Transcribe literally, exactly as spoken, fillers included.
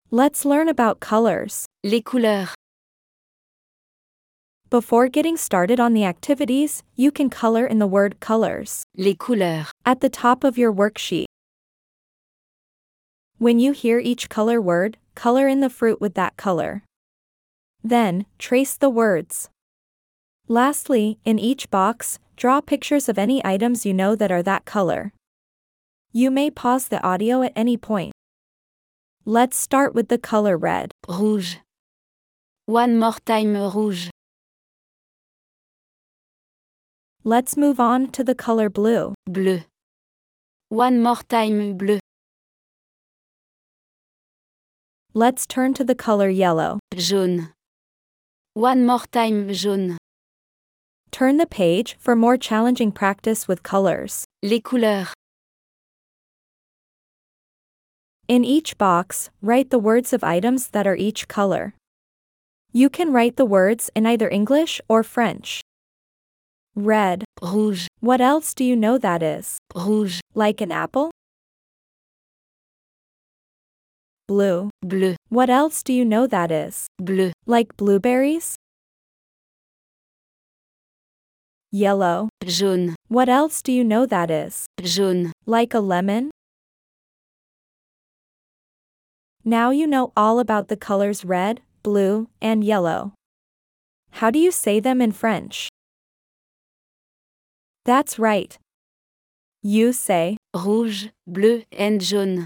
Let's learn about colors. Les couleurs. Before getting started on the activities, you can color in the word colors Les couleurs. at the top of your worksheet. When you hear each color word, color in the fruit with that color. Then, trace the words. Lastly, in each box, draw pictures of any items you know that are that color. You may pause the audio at any point. Let's start with the color red. Rouge. One more time rouge. Let's move on to the color blue. Bleu. One more time bleu. Let's turn to the color yellow. Jaune. One more time jaune. Turn the page for more challenging practice with colors. Les couleurs. In each box, write the words of items that are each color. You can write the words in either English or French. Red. Rouge. What else do you know that is? Rouge. Like an apple? Blue. Bleu. What else do you know that is? Bleu. Like blueberries? Yellow. Jaune. What else do you know that is? Jaune. Like a lemon? Now you know all about the colors red, blue, and yellow. How do you say them in French? That's right. You say Rouge, bleu and jaune.